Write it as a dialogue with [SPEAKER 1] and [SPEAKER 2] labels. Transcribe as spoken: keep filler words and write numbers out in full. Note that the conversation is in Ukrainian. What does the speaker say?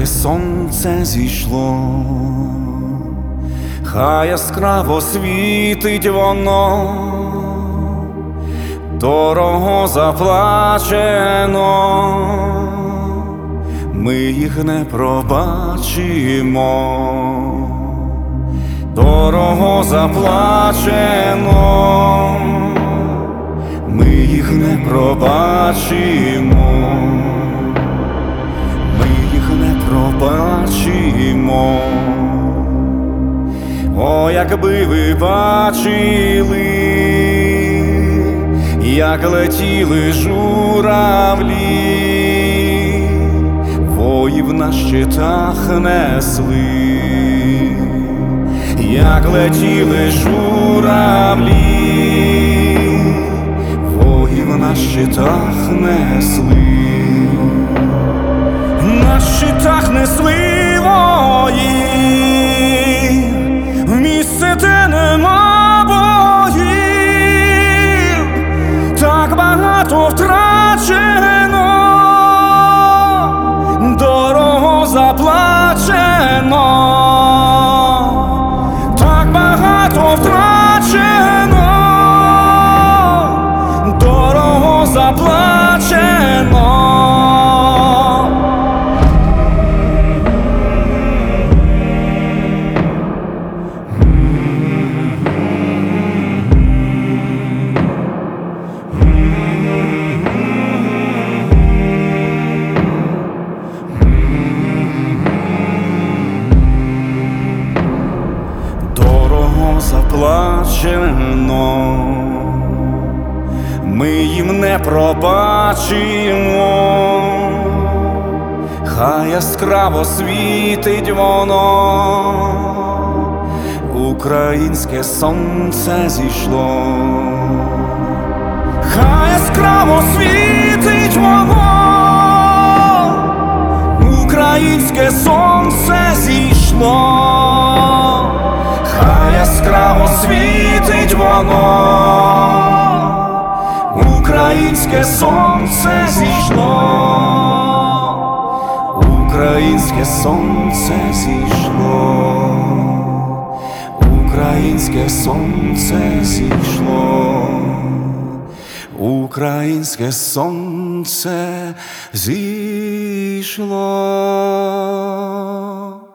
[SPEAKER 1] сонце зійшло, хай яскраво світить воно, дорого заплачено, ми їх не пробачимо, дорого заплачено, ми їх не пробачимо, ми їх не пробачимо. О, якби ви бачили, як летіли журавлі, воїв на щитах несли, як летіли журавлі, воїв на щитах несли, на щитах несли воїв, в місце, де нема боїв, так багато втрачено, дорого заплачено, так багато втрачено, дорого заплачено. Заплачено, ми їм не пробачимо, хай яскраво світить воно, українське сонце зійшло, хай яскраво світить воно, українське сонце зійшло, хай яскраво світить воно, українське сонце зійшло, українське сонце зійшло, українське сонце зійшло, українське сонце зійшло.